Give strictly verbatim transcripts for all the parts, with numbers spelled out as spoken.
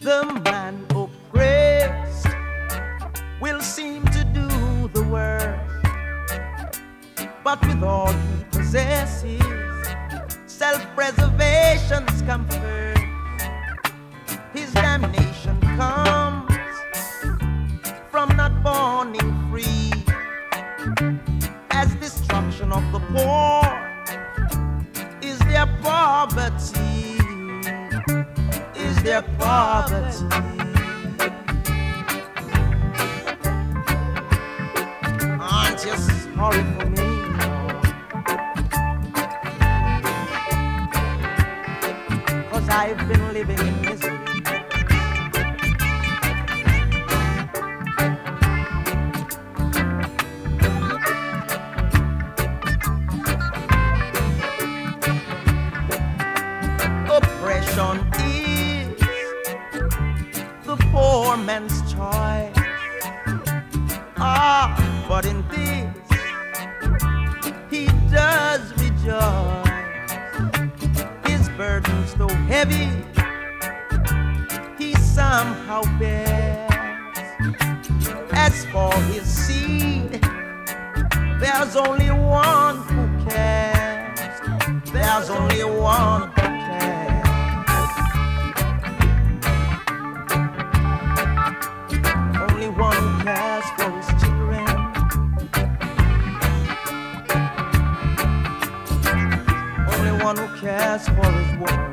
The man oppressed will seem to do the work, but with all he possesses, self-preservation's come first. His damnation comes from not borning free, as destruction of the poor is their poverty, is their poverty. Aren't you sorry for me? Cause I've been living in misery. Oppression is the poor man's choice. Ah, but in this he does rejoice. His burden's though heavy, he somehow bears. As for his seed, there's only one who cares. There's only one who cares. Only one who cares for his children. Only one who cares for his world.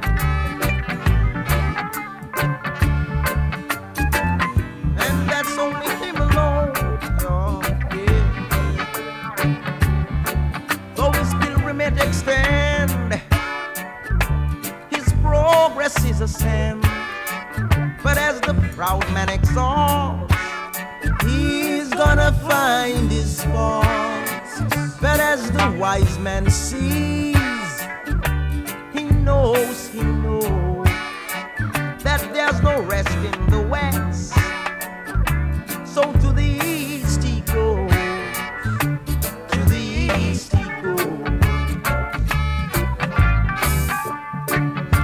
And that's only him alone. Oh, yeah. Though his pilgrimage extend, his progress is a sin. But as the proud man exalts, he's gonna find his faults. But as the wise man sees, he knows, he knows that there's no rest in the west. So to the east he goes, to the east he goes.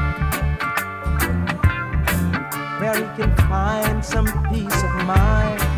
Where he can find some peace of mind.